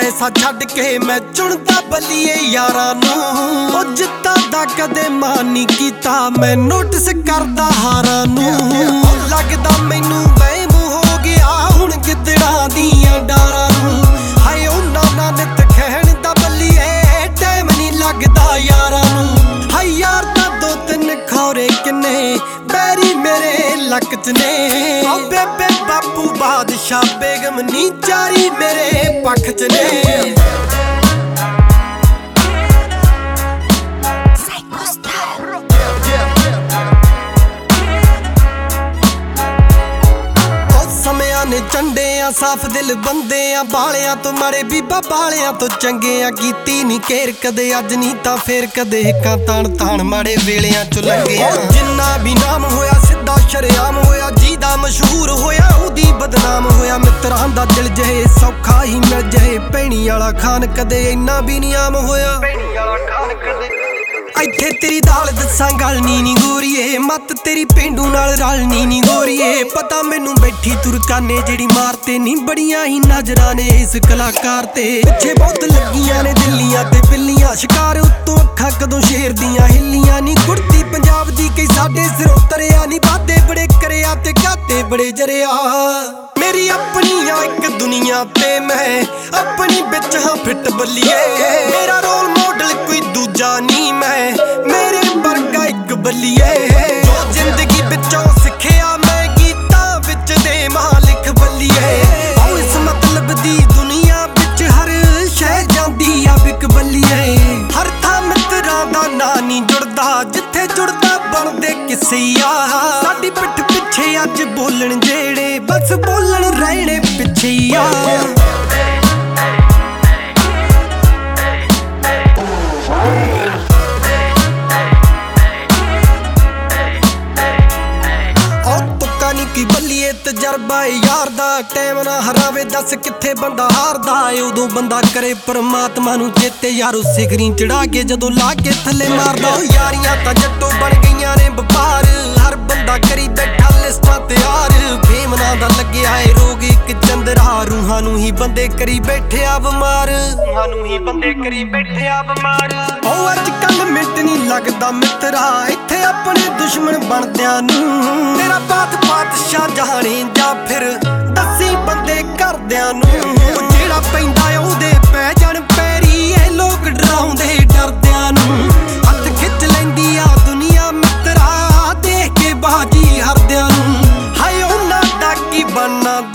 पैसा छड्ड के मैं चुनदा बल्लीए यारां नूं। ओ जिद्दां दा कदे मान नहीं कीता मैं नोटिस करदा हारां नूं। लगदा मैनू वहम हो गया हुण गिद्दड़ां दियां डारां नूं। हाय उन्हां नाल नित खैण दा बल्लीए टाइम नहीं लगदा यारां नूं। हाय यार दा दो तीन खौरे किन्ने बैरी मेरे लक च ने। ओ बेबे बापू बादशाह बेगम नी चारी मेरे पक्ष च ने। ने चंडे आ साफ दिल बंदे आ बालियां तो मारे बीबा बालियां तो चंगे आ। कीती नी केर कदे अज नी तां फेर कदे हिक्कां ताण ताण माड़े वेलियां चो लंघे आ। जिन्ना भी नाम होया सिद्धा शरेआम होया जीदा मशहूर होया उदी बदनाम होया। मित्रां दा दिल जहे सौखा ही मिल जहे भैणी वाला खान कदे इन्ना भी नी आम होया। इत्थे तेरी दाल दस्सां गलनी नी गोरीए मत तेरी पेंडू नाल रलनी नी गोरीए। पता मैनू बैठी तुरकाने जेड़ी मारते नी बड़ियां ही नजरां ने इस कलाकार ते। पिछे बहुत लगियां ने दिल्लियां ते बिल्लियां शिकार उत्तों अखां कदों शेर दियां हिल्लियां नी। कुर्ती पंजाब दी कई साडे सिरों तरिया नी। वादे बड़े करिया ते घाटे बड़े जरिया। मेरी अपनी आ इक दुनिया ते मैं अपनी बिच हां फिट बल्लीए। मेरा रोल मॉडल कोई दूजा नी मैं मेरे वर्गा इक बल्लीए। जो जिंदगी बिचों सिखिया मैं गीतां विच दे मालिक बल्लीए। ओ इस मतलब दी दुनिया बिच हर शै जांदी आ बिक बल्लीए। हर थां मित्रां दा नां नी जुड़दा जिथे जुड़दा बनदे किस्से आ। साडी पिठ पिछे अज बोलण जेड़े बस बोलण रहणे पिछे आ। की बल्लीए तजर्बा यार दा टाइम ना हरावे दस किथे बंदा हारदा। उदों बंदा करे परमात्मा नू चेते यार सिखरी चढ़ा के जदों ला के थले मारदा। यारियां तां जट्टों बन गईयां ने व्यापार हर बंदा करी बैठा लिस्टां तैयार। फेम नां दा लग्गिया है रोग इक चंदरा रूहां नू ही बंदे करी बैठे आ बीमार। ओ अज कल मिंट नी लगदा मित्रा इत्थे अपने दुश्मन बनदियां नू। तेरा बात बादशाह जहाने जा फिर दसी बंदे करदियां नू। जेड़ा पैंदा ओहदे पै जाण पैरी ए लोग डराउंदे डरदियां नू। हत्थ खिच लैंदी आ दुनिया मित्रा देख के बाजी हरदियां नू। हाय उन्हां दा की बनना